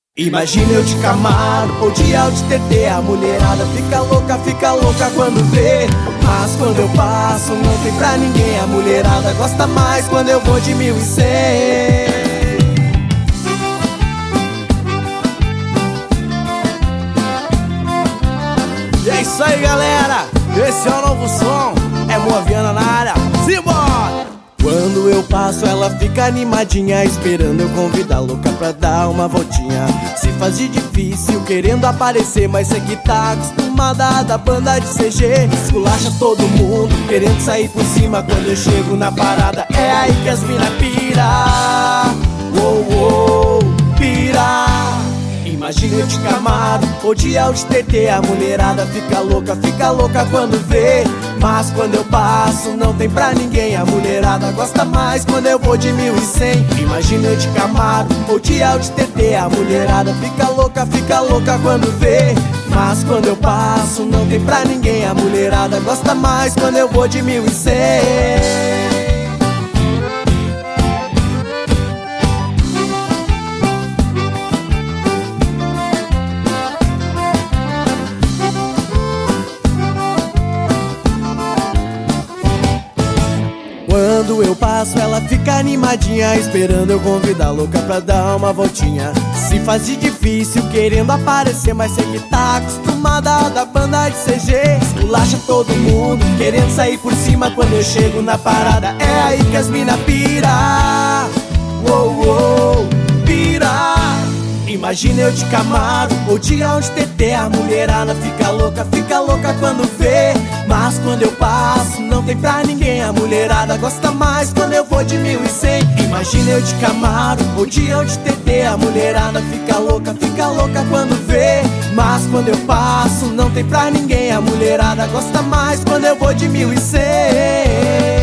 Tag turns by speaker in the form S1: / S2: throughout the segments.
S1: Imagina eu de Camaro ou de Audi TT. A mulherada fica louca quando vê. Mas quando eu passo não tem pra ninguém. A mulherada gosta mais quando eu vou de 1100. E é isso aí, galera, esse é o novo som. É Moaviana na área, simbora! Quando eu passo ela fica animadinha, esperando eu convidar louca pra dar uma voltinha. Se faz de difícil querendo aparecer, mas sei que tá acostumada da banda de CG. Esculacha todo mundo querendo sair por cima. Quando eu chego na parada é aí que as mina pira. Uou, pira. Imagina eu de Camaro ou de Audi TT. A mulherada fica louca quando vê. Mas quando eu passo não tem pra ninguém. A mulherada gosta mais quando eu vou de 1100. Imagina eu de Camaro ou de Audi TT. A mulherada fica louca quando vê. Mas quando eu passo não tem pra ninguém. A mulherada gosta mais quando eu vou de 1100. Quando eu passo ela fica animadinha, esperando eu convidar louca pra dar uma voltinha. Se faz de difícil querendo aparecer, mas sei que tá acostumada da banda de CG. Esculacha todo mundo querendo sair por cima. Quando eu chego na parada é aí que as mina pira. Uou, pira. Imagina eu de Camaro ou de Audi TT. A mulherada fica louca quando vê. Mas quando eu passo não tem pra ninguém. A mulherada gosta mais quando eu vou de 1100. Imagina eu de Camaro ou de Audi TT. A mulherada fica louca quando vê. Mas quando eu passo não tem pra ninguém. A mulherada gosta mais quando eu vou de 1100.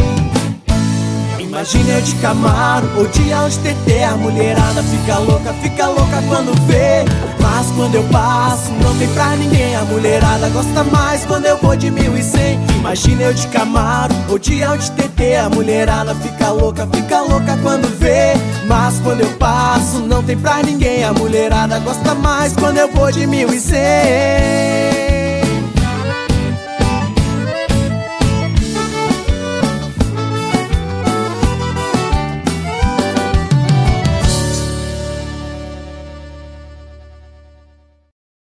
S1: Imagina eu de Camaro ou de Audi TT. A mulherada fica louca quando vê. Mas quando eu passo não tem pra ninguém. A mulherada gosta mais quando eu vou de 1100. Imagina eu de Camaro ou de Audi TT. A mulherada fica louca quando vê. Mas quando eu passo não tem pra ninguém. A mulherada gosta mais quando eu vou de 1100.